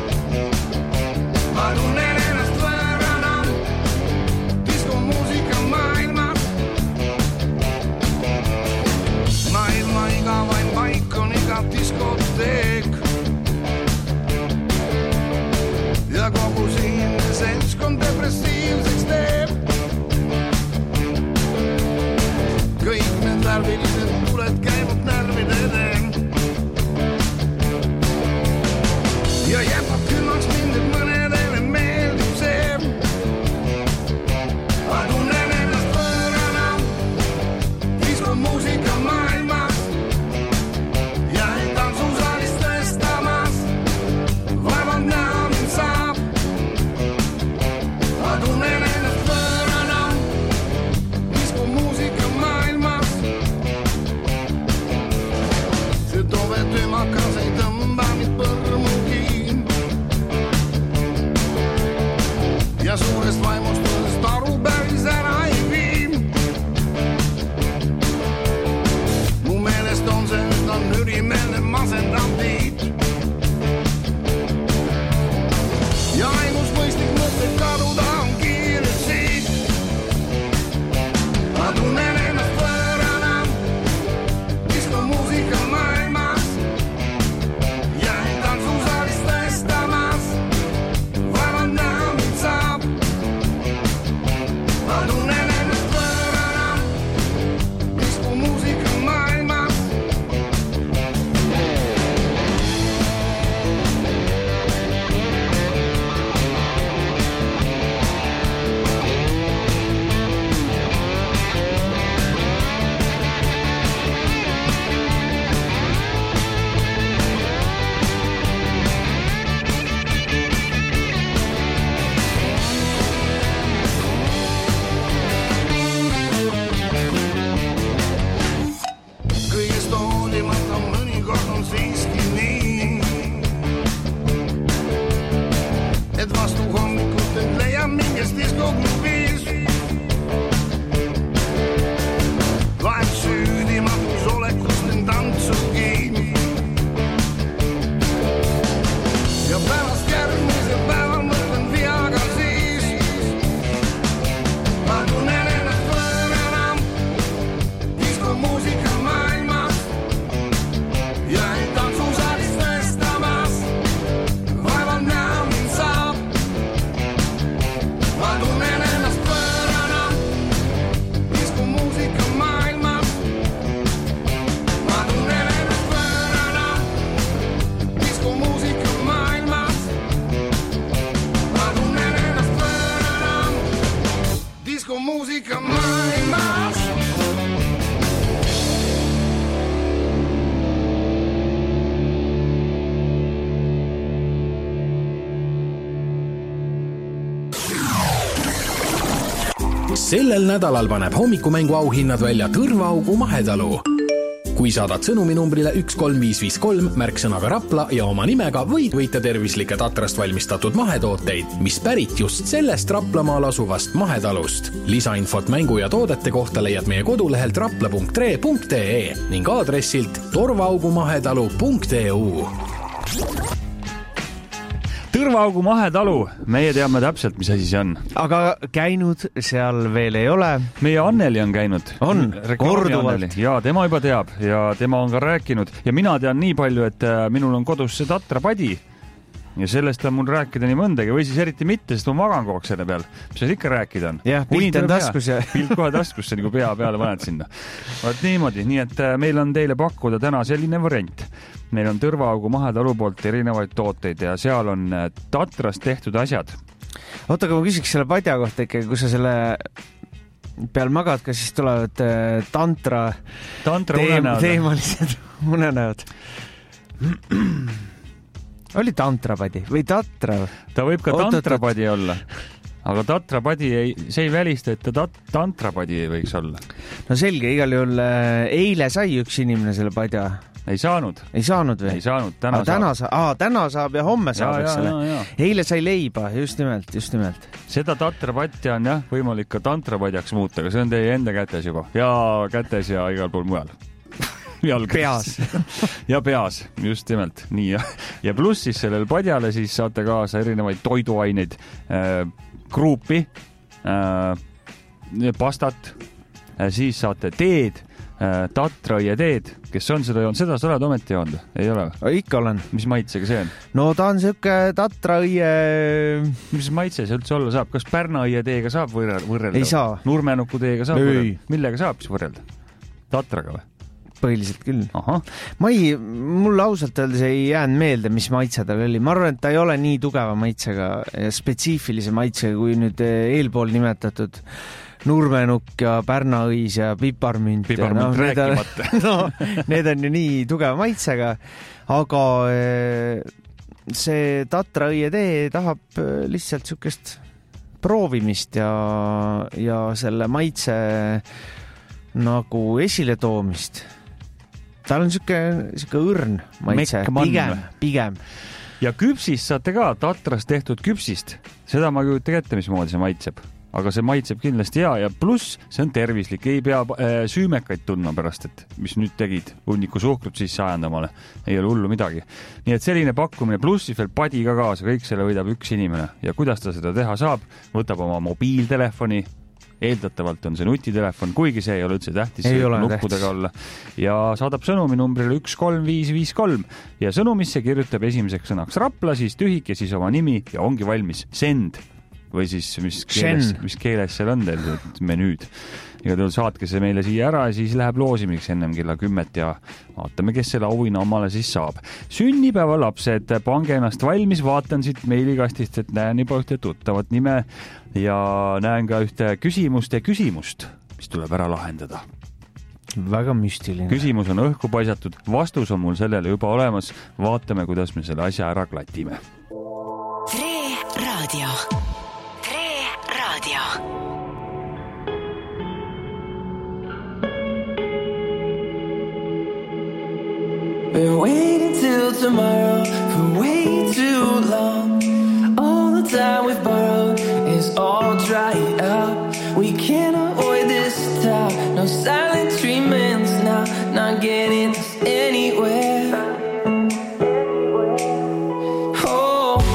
Ma tunnen ennast võõrana, disko muusika maailmas, maailma igavain paik on iga diskoteek ja kogu siin seltskond depressiivseks teeb. Kõik need närvilised tuled käivad närvide teen. Ja jäpab külmaks mind, et mõnedele meeldib see. Ma tunnen ennast võõrana, disko muusika maailmas ja ei tantsusaalis tõestamas, vaevad näo mind saab. Ma tunnen ennast võõrana, disko muusika maailmas. See toob pärast järgmise päeva mõtlen viaga siis. Ma tunnen ennast võõrana disko muusika maailmas ja end tantsusaalis tõestamas. Vaevalt näha mind saab. Ma tunnen ennast võõrana disko muusika maailmas. Ma tunnen ennast võõrana disko muusika maailmas. Ma tunnen ennast võõrana disko muusika maailmas. Sellel nädalal paneb hommikumängu auhinnad välja Tõrvaaugu Mahetalu. Kui saadad sõnumi numbrile üks kolm viis viis kolm märksõnaga Rapla ja oma nimega võid võita tervislikke Tatrast valmistatud mahetooteid, mis pärit just sellest Raplamaal asuvast Mahetalust. Lisainfot mängu ja toodete kohta leiad meie kodulehelt rapla punkt tre punkt ee ning aadressilt torvaugumahetalu punkt eu. Tõrvaaugu Mahetalu, meie teame täpselt, mis asi see on. Aga käinud seal veel ei ole. Meie Anneli on käinud. On, korduvalt. Ja tema juba teab ja tema on ka rääkinud. Ja mina tean nii palju, et minul on kodus see Tatra padi. Ja sellest on mul rääkida nii mõndagi, või siis eriti mitte, sest ma magan kogu selle peal. Mis seal ikka rääkida on? Jah, pilt on taskus. Ja... pilt kohe taskus, see nagu pea peale paned sinna. Vaat niimoodi, nii et meil on teile pakkuda täna selline variant. Meil on Tõrvaaugu Mahetalu poolt erinevaid tooteid ja seal on Tatrast tehtud asjad. Oota, aga ma küsiks selle padja kohta ikkagi, kui sa selle peal magad, kas siis tulevad tantra, tantra teem, teemalised unenäod? Oli tantrapadi või tatra? Ta võib ka tantrapadi olla, aga tatrapadi ei, see ei välista, et ta tat, tantrapadi ei võiks olla. No selge, igal juhul eile sai üks inimene selle padja. Ei saanud. Ei saanud või? Ei saanud, täna ah, saab. Täna, sa... ah, täna saab ja homme saab, eks ole. Eile sai leiba, just nimelt, just nimelt. Seda tatrapatja on jah, võimalik ka tantrapadjaks muuta, aga see on teie enda kätes juba. Ja kätes ja igal pool mujal. Peas. Ja peas, just nimelt. Nii ja, ja pluss siis sellel padjale siis saate kaasa erinevaid toiduaineid, äh, kruupi, äh, pastat, äh, siis saate teed, äh, tatraõie teed. Kes on seda joonud? Seda sa oled ometi joonud? Ei ole? Ikka olen. Mis maitsega see on? No ta on siuke tatraõie... Mis maitse see üldse olla saab? Kas Pärnaõie teega saab võrrelda? Ei saa. Nurmenuku teega saab võrrelda? Millega saab siis võrrelda? Tatraga või? Põhiliselt küll. Aha. Ma ei, mulle ausalt öeldes ei jäänud meelde, mis maitse tal oli. Ma arvan, et ta ei ole nii tugeva maitsega ja spetsiifilise maitsega, kui nüüd eelpool nimetatud nurmenukk ja pärnaõis ja piparmünt. Piparmünt ja, no, rääkimata. Need on, no, need on ju nii tugeva maitsega, aga see tatraõie tee tahab lihtsalt sükest proovimist ja, ja selle maitse nagu esile toomist. Tal on siuke, siuke õrn maitse, pigem, pigem. Ja küpsist saate ka, Tatrast tehtud küpsist. Seda ma kujutan ette, mismoodi see maitseb. Aga see maitseb kindlasti hea ja pluss see on tervislik. Ei pea äh, süümekaid tundma pärast, et mis nüüd tegid hunniku suhkrut sisse ajandamale. Ei ole hullu midagi. Nii et selline pakkumine pluss siis veel padi ka kaasa. Kõik selle võidab üks inimene. Ja kuidas ta seda teha saab? Võtab oma mobiiltelefoni. Eeldatavalt on see nutitelefon, kuigi see ei ole üldse tähtis, ei ole nuppudega olla. Ja saadab sõnumi numbrile üks kolm viis viis kolm ja sõnumisse kirjutab esimeseks sõnaks Rapla, siis tühik ja siis oma nimi ja ongi valmis. Send või siis mis keeles, mis keeles seal on teil menüüd. Igal saatke see meile siia ära ja siis läheb loosimiks ennem kella kümmet ja vaatame, kes selle auhinna omale siis saab. Sünnipäeva lapsed, pange ennast valmis, vaatan siit meilikastist, et näen juba ühte tuttavat nime ja näen ka ühte küsimust ja küsimust, mis tuleb ära lahendada. Väga müstiline. Küsimus on õhku paisatud, vastus on mul sellele juba olemas. Vaatame, kuidas me selle asja ära klatime. Tre Raadio. Tre Raadio. Been waiting till tomorrow for way too long. All the time we've borrowed is all dried up. We can't avoid this time. No silent treatments now. Not getting us anywhere. Oh,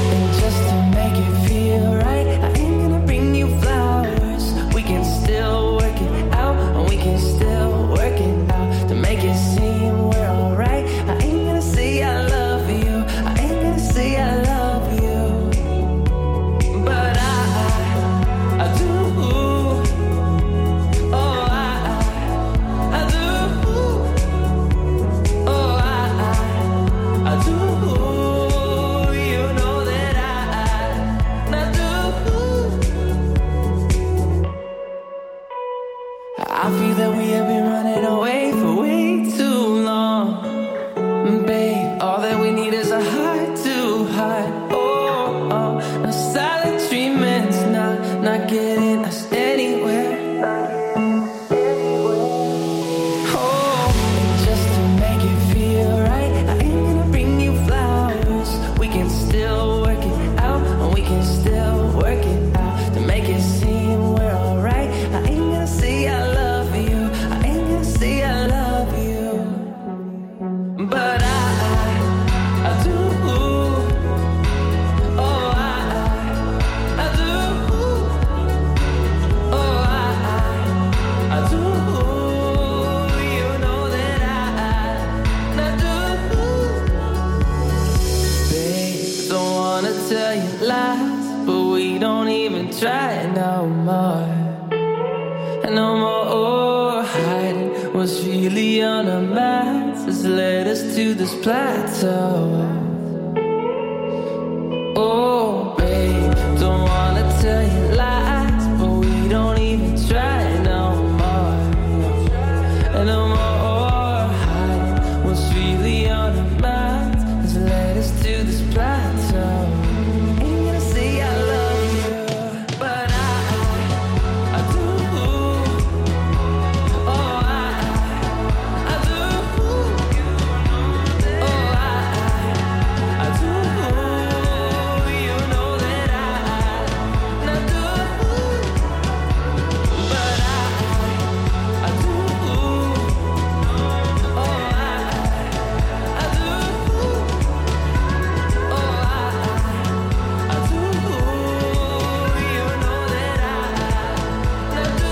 tell you lies, but we don't even try no more. No more oh, hiding what's really on our minds has led us to this plateau. Oh, babe, don't wanna tell you lies, but we don't even try no more. No more oh, hiding what's really on our minds has led us to this plateau. Ain't gonna say I love you, but I, I do. Oh, I, I do. Oh, I, I do. You know that I, I do. But I, I do. Oh, I, I do. Oh, I, I do. You know that I, I do.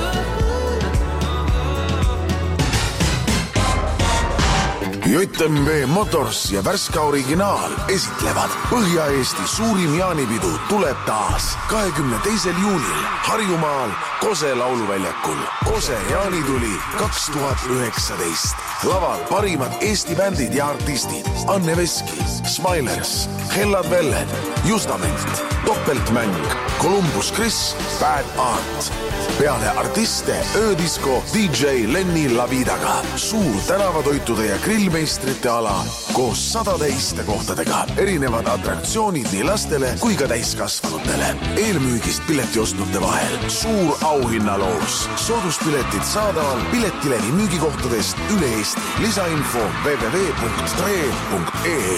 J M W Motors ja Värska Originaal esitlevad Põhja-Eesti suurim jaanipidu tuleb taas kahekümne teisel juunil Harjumaal Kose lauluväljakul. Kose jaanituli kaks tuhat üheksateist. Laval parimad Eesti bändid ja artistid. Anne Veski, Smilers, Hellad Velled, Justament, Doppeltmäng, Columbus Chris, Bad Art. Peale artiste öödisko D J Lenny Lavidaga. Suur tänavatoitude ja grillmeistrite ala koos sadade istekohtadega. Erinevad atraktsioonid nii lastele kui ka täiskasvanutele. Eelmüügist piletiostnute vahel. Suur auhinnaloos. Sooduspiletid saadaval Piletilevi müügikohtadest üle Eesti. Lisainfo w w w punkt tre punkt e e.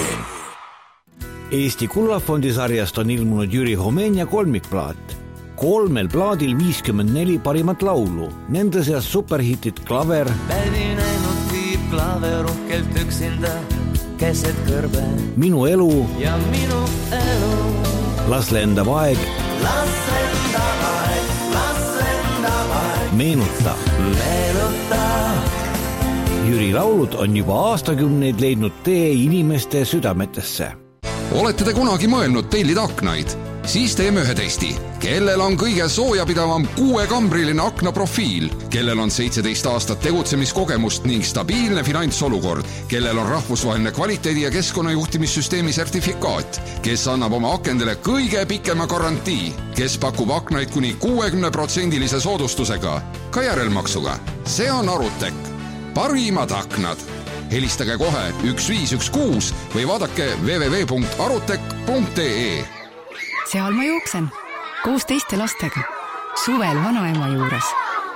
Eesti Kullafondi sarjast on ilmunud Jüri Homenia kolmikplaat. Kolmel plaadil viiskümmend neli parimat laulu. Nende seas superhitid Klaver. Päevi näinud viib Klaver uhkelt üksinda keset kõrbe. Minu elu. Ja minu elu. Las lendab aeg. Las lendab aeg. Las lendab aeg. Meenuta. Meenuta. Jüri laulud on juba aastakümneid leidnud tee inimeste südametesse. Olete te kunagi mõelnud tellida aknaid? Siis teeme ühe testi. Kellel on kõige soojapidavam kuuekambriline aknaprofiil, kellel on seitseteist aastat tegutsemiskogemust ning stabiilne finantsolukord, kellel on rahvusvaheline kvaliteedi- ja keskkonnajuhtimissüsteemi sertifikaat, kes annab oma akendele kõige pikema garantii, kes pakub aknaid kuni kuuekümne protsendilise soodustusega, ka järelmaksuga. See on Arutek. Parimad aknad. Helistage kohe üks viis üks kuus või vaadake w w w punkt arutek punkt e e. Seal ma jooksen, koos teiste lastega, suvel vanaema juures.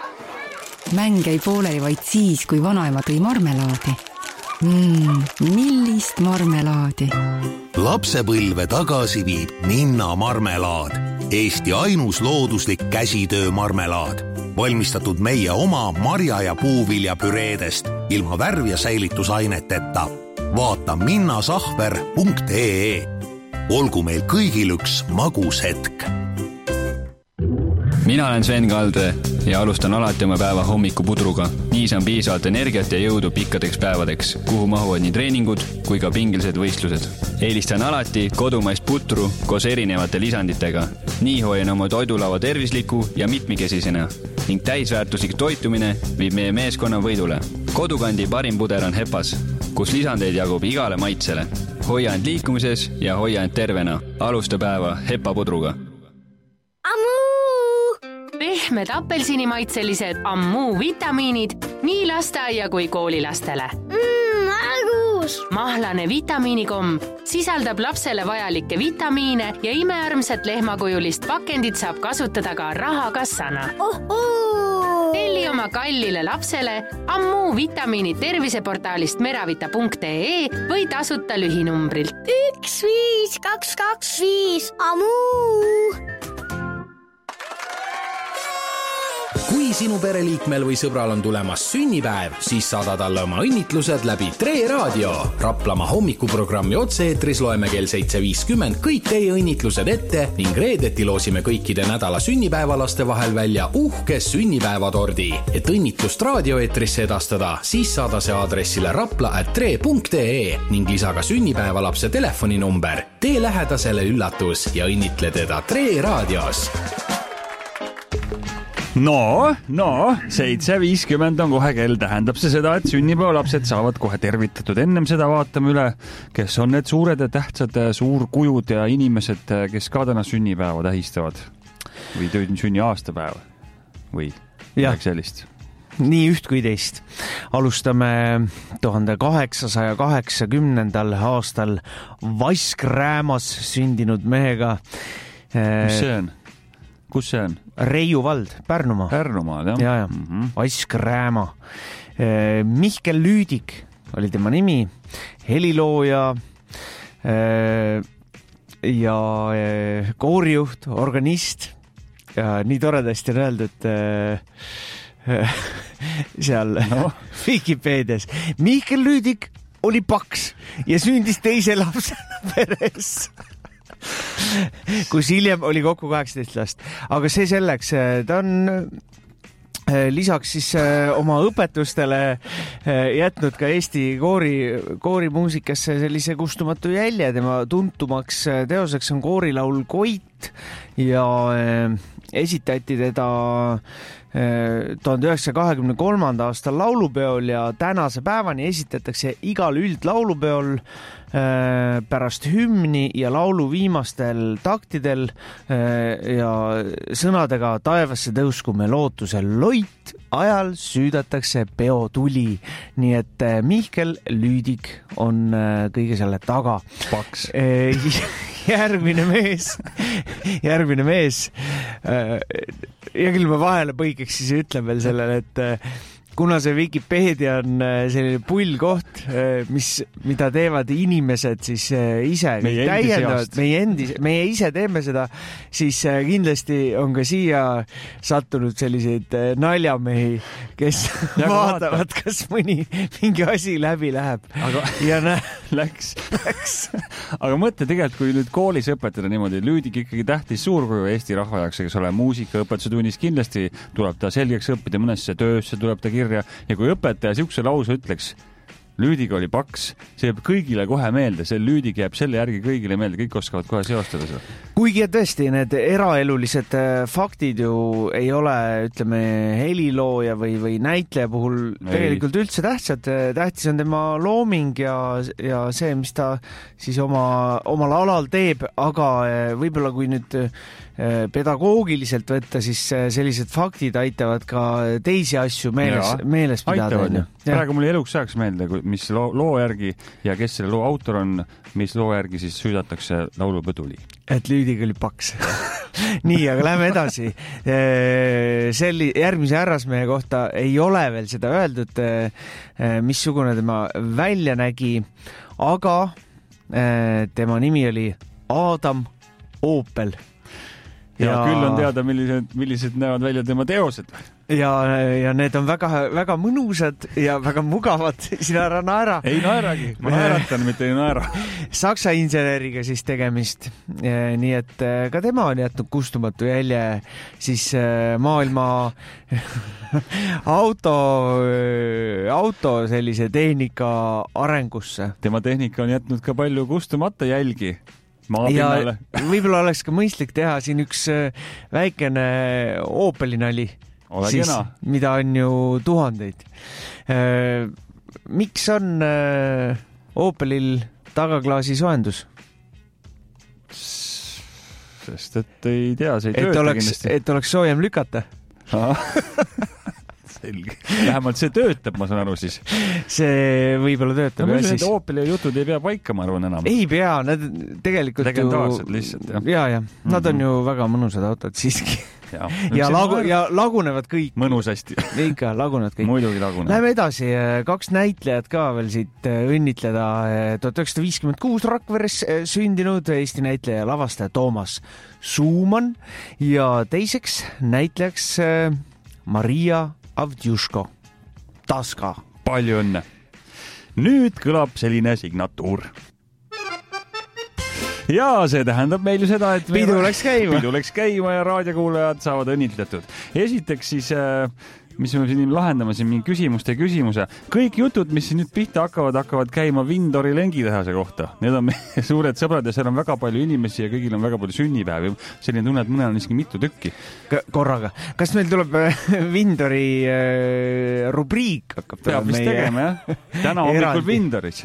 Mäng ei pooleli vaid siis, kui vanaema tõi marmelaadi. Mm, millist marmelaadi? Lapsepõlve tagasi viib Ninna marmelaad. Eesti ainus looduslik käsitöö marmelaad. Valmistatud meie oma marja- ja puuvilja püreedest ilma värv- ja säilitusaineteta. Vaata minnasahver punkt e e. Olgu meil kõigil üks magus hetk. Mina olen Sven Kalde ja alustan alati oma päeva hommikupudruga. Nii saan piisavalt energiat ja jõudu pikkadeks päevadeks, kuhu mahuvad nii treeningud kui ka pingilised võistlused. Eelistan alati kodumaist putru koos erinevate lisanditega. Nii hoian oma toidulava tervisliku ja mitmikesisena ning täisväärtuslik toitumine viib meie meeskonna võidule. Kodukandi parim puder on Hepas, kus lisandeid jagub igale maitsele. Hoia end liikumises ja hoia end tervena. Alusta päeva Hepa pudruga. Pehmed apelsinimaitselised Ammu vitamiinid nii lasteaia kui koolilastele. Mmm, argus! Mahlane vitamiinikom sisaldab lapsele vajalikke vitamiine ja imearmsat lehmakujulist pakendit saab kasutada ka rahakassana. Ohoo! Telli oma kallile lapsele Ammu vitamiinid terviseportaalist meravita punkt e e või tasuta lühinumbrilt. üks viis kaks kaks viis Ammu! Kui kui sinu pereliikmel või sõbral on tulemas sünnipäev, siis saada talle oma õnnitlused läbi Tre Raadio. Raplamaa hommikuprogrammi otse-eetris loeme kell seitse viiskümmend kõik teie õnnitlused ette ning reedeti loosime kõikide nädala sünnipäevalaste vahel välja uhke sünnipäevatordi. Et õnnitlust raadioeetrisse edastada, siis saada see aadressile rapla at tre punkt ee ning lisa ka sünnipäevalapse telefoninumber. Tee lähedasele üllatus ja õnnitle teda Tre Raadios. No, no, seitse viiskümmend on kohe kell, tähendab see seda, et sünnipäevalapsed saavad kohe tervitatud. Ennem seda vaatame üle, kes on need suured ja tähtsad suurkujud ja inimesed, kes ka täna sünnipäeva tähistavad või sünni aastapäeva või midagi sellist. Nii üht kui teist. Alustame tuhande kaheksasaja kaheksakümnendal aastal Vaskräämas sündinud mehega. Mis see on? Kus see on? Reiu vald, Pärnumaa. Pärnumaal, jah? Ja, ja. Mm-hmm. Vaskrääma. Mihkel Lüüdik oli tema nimi, helilooja ja koorijuht, organist ja nii toredasti on öeldud seal no. Wikipeedias. Mihkel Lüüdik oli paks ja sündis teise lapsena peres. Kus hiljem oli kokku kaheksateist last. Aga see selleks, ta on lisaks siis oma õpetustele jätnud ka Eesti koori, koorimuusikasse sellise kustumatu jälje. Tema tuntumaks teoseks on koorilaul Koit ja esitati teda tuhande üheksasaja kahekümne kolmanda aasta laulupeol ja tänase päevani esitatakse igal üldlaulupeol pärast hümni ja laulu viimastel taktidel ja sõnadega taevasse tõusku me lootusel loit ajal süüdatakse peotuli. Nii et Mihkel Lüüdik on kõige selle taga. Paks. Järgmine mees, järgmine mees ja küll ma vahele põigeks siis ütlen veel sellele, et kuna see Wikipeedia on selline pull koht, mis, mida teevad inimesed siis ise, meie täiendavad, meie endi, meie ise teeme seda, siis kindlasti on ka siia sattunud selliseid naljamehi, kes ja vaatavad, vaata. Kas mõni mingi asi läbi läheb. Aga ja nä- läks. läks. Aga mõtle tegelikult, kui nüüd koolis õpetada niimoodi, Lüüdik ikkagi tähtis suurkuju Eesti rahva jaoks, kes ole muusikaõpetuse tunnis, kindlasti tuleb ta selgeks õppida mõnesse töösse, tuleb ta kirja. Ja kui õpetaja siukse lause ütleks, Lüüdik oli paks, see jääb kõigile kohe meelde, see Lüüdik jääb selle järgi kõigile meelde, kõik oskavad kohe seostada seda. Kuigi tõesti, need eraelulised faktid ju ei ole, ütleme, helilooja või, või näitleja puhul ei. Tegelikult üldse tähtsad. Tähtis on tema looming ja, ja see, mis ta siis oma, omal alal teeb, aga võib-olla kui nüüd pedagoogiliselt võtta, siis sellised faktid aitavad ka teisi asju meeles, meeles pidada. Praegu mul eluks saaks meelde, mis loo, loo järgi ja kes selle loo autor on, mis loo järgi siis süüdatakse laulupõduli. Et Lüüdik oli paks. Nii, aga lähme edasi. Selli, järgmise härrasmehe kohta ei ole veel seda öeldud, missugune tema välja nägi, aga tema nimi oli Adam Oopel. Ja, ja küll on teada, millised, millised näevad välja tema teosed. Ja, ja need on väga, väga mõnusad ja väga mugavad. Sina ära naera. Ei naeragi, ma naeratan, mitte ei naera. Saksa inseneriga siis tegemist. Nii et ka tema on jätnud kustumatu jälje siis maailma auto, auto sellise tehnika arengusse. Tema tehnika on jätnud ka palju kustumata jälgi. Ja võib-olla oleks ka mõistlik teha siin üks väikene Opeli nali, siis, mida on ju tuhandeid. Miks on Opelil tagaklaasi soendus? Sest et ei tea, see ei et tööta oleks, kindlasti. Et oleks soojem lükata. Selge. Vähemalt see töötab, ma saan aru siis. See võib-olla töötab. No, ja siis... Opeli jutud ei pea paika, ma arvan enam. Ei pea, nad tegelikult legendaarsed ju... lihtsalt, jah. Ja, ja. Nad mm-hmm. on ju väga mõnusad autod siiski. Ja, ja, lagu... ja lagunevad kõik. Mõnus hästi. Ikka, lagunevad kõik. Muidugi lagunevad. Läheme edasi. Kaks näitlejad ka veel siit õnnitleda. tuhat üheksasada viiskümmend kuus Rakveres sündinud Eesti näitleja ja lavastaja Toomas Suumann ja teiseks näitlejaks Maria Avdjuško. Taska. Palju õnne. Nüüd kõlab selline signatuur. Ja see tähendab meil ju seda, et pidu läks käima. Pidu läks käima ja raadiokuulajad saavad õnnitletud. Esiteks siis, mis me siin lahendame, siin mingi küsimuste küsimuse. Kõik jutud, mis siin nüüd pihta hakkavad, hakkavad käima Vindori lengitehase kohta. Need on meie suured sõbrad ja seal on väga palju inimesi ja kõigil on väga palju sünnipäevi. Selline tunne, et mõnel on isegi mitu tükki. Korraga. Kas meil tuleb Vindori rubriik hakkab? Peab vist tegema, jah. Täna hommikul Vindoris.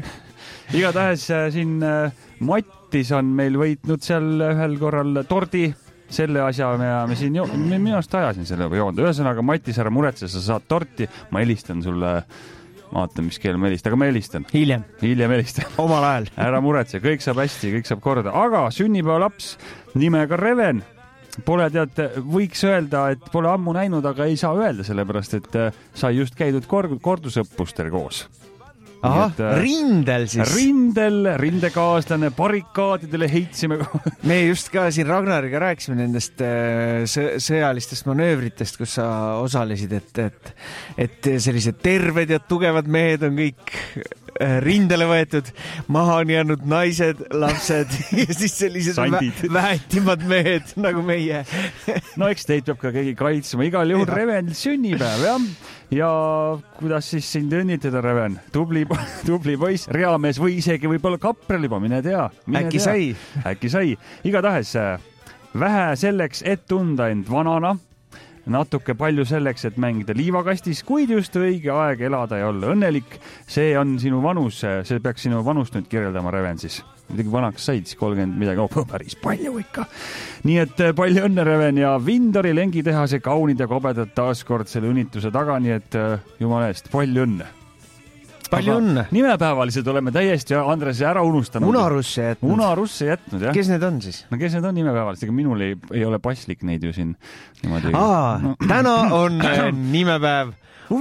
Igatahes siin Mattis on meil võitnud seal ühel korral tordi. Selle asja me, me siin jo-, me minu arust ajasin selle joonda. Ühesõnaga, Matis, ära muretse, sa saad torti. Ma helistan sulle, vaatan, mis keel ma helistan, aga ma helistan. Hiljem. Hiljem helistan. Omal ajal. Ära muretse, kõik saab hästi, kõik saab korda. Aga sünnipäevalaps nimega Reven. Pole tead, võiks öelda, et pole ammu näinud, aga ei saa öelda sellepärast, et sai just käidud kord- kordusõppustel koos. Aha, et, rindel siis. Rindel, rindekaaslane, barrikaadidele heitsime. Me just ka siin Ragnariga rääkisime nendest sõjalistest manöövritest, kus sa osalesid, et, et, et sellised terved ja tugevad mehed on kõik rindele võetud, maha on jäänud naised, lapsed ja siis sellised vä- väetimad mehed nagu meie. No eks teid peab ka keegi kaitsema. Igal juhul Revenil sünnipäev, jah. Ja kuidas siis sind õnnitleda, Reven? Tubli, tubli poiss, reamees või isegi võib-olla kaprel juba, mine tea. Mine Äkki tea. sai. Äkki sai. Igatahes vähe selleks, et tunda end vanana, natuke palju selleks, et mängida liivakastis, kuid just õige aeg elada ja olla õnnelik. See on sinu vanus, see peaks sinu vanust nüüd kirjeldama, Reven siis. Midagi vanaks said, siis kolmkümmend midagi, oh, päris palju ikka. Nii et palju õnne, Reven, ja Vindori lengitehase kaunid ja kobedad taaskord selle õnnituse taga, nii et jumala eest, palju õnne. Palju õnne. Nimepäevalised oleme täiesti Andres ära unustanud. Unarusse jätnud. Unarusse jätnud, jah. Kes need on siis? No kes need on nimepäevalised, ega minul ei, ei ole paslik neid ju siin. Niimoodi. Aa, no. Täna on nimepäev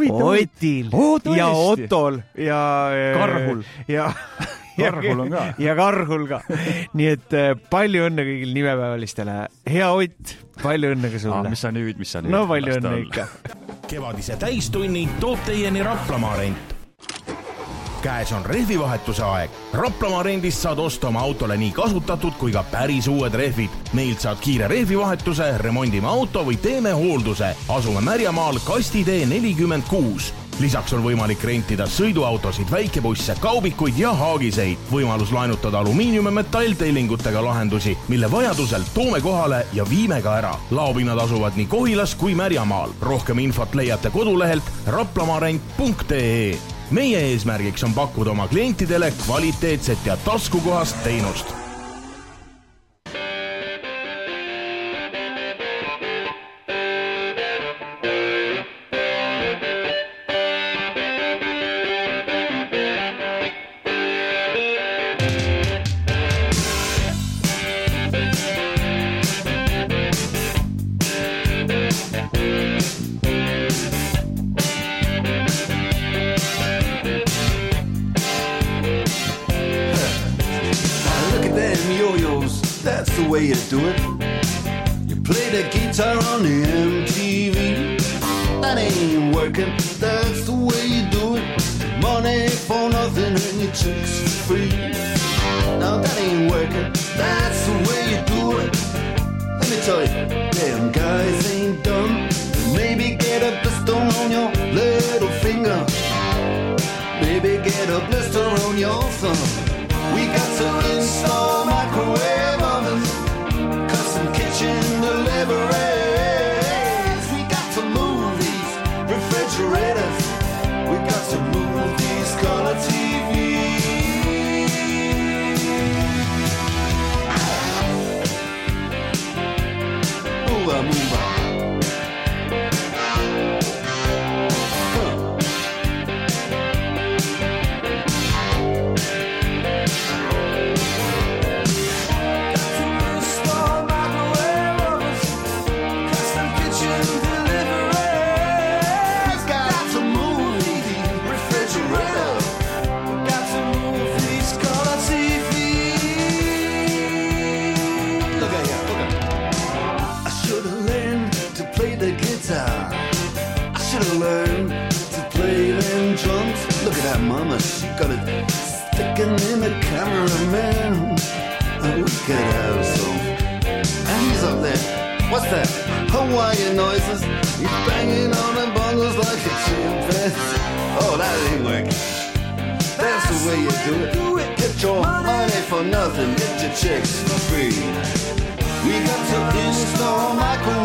Otil oh, ja Otol ja Karhul. Ja, Karhul on ka. Ja Karhul ka. Nii et palju õnne kõigil nimepäevalistele. Hea Ott, palju õnne ka sulle. Ah, mis sa nüüd, mis sa nüüd? No palju õnne ikka. Kevadise täistunni toob teieni Raplamaa rent. Käes on rehvivahetuse aeg. Raplamaa rendist saad osta oma autole nii kasutatud kui ka päris uued rehvid. Meilt saad kiire rehvivahetuse, remondime auto või teeme hoolduse. Asume Märjamaal Kastitee nelikümmend kuus. Lisaks on võimalik rentida sõiduautosid, väikebusse, kaubikuid ja haagiseid. Võimalus laenutada alumiinium- ja metalltellingutega lahendusi, mille vajadusel toome kohale ja viime ka ära. Laopinnad asuvad nii Kohilas kui Märjamaal. Rohkem infot leiate kodulehelt raplamaarent punkt ee. Meie eesmärgiks on pakkuda oma klientidele kvaliteetset ja taskukohast teenust. Way you do it. You play the guitar on the M T V. That ain't working. That's the way you do it. Money for nothing and your chicks for free. Now that ain't working. That's the way you do it. Let me tell you, damn guys ain't dumb. Maybe get a blister on your little finger. Maybe get a blister on your thumb. We got to install microwave ovens. Kitchen deliveries. We got to move these refrigerators. We got to move these color T Vs. Move on, move on. Learned that mama, she got it sticking in the cameraman. We could have some. And he's up there. What's that? Hawaiian noises. He's banging on the bongos like a chimpanzee. Oh, that ain't working. That's the way you do it. Get your money for nothing. Get your chicks for free. We got to install microwave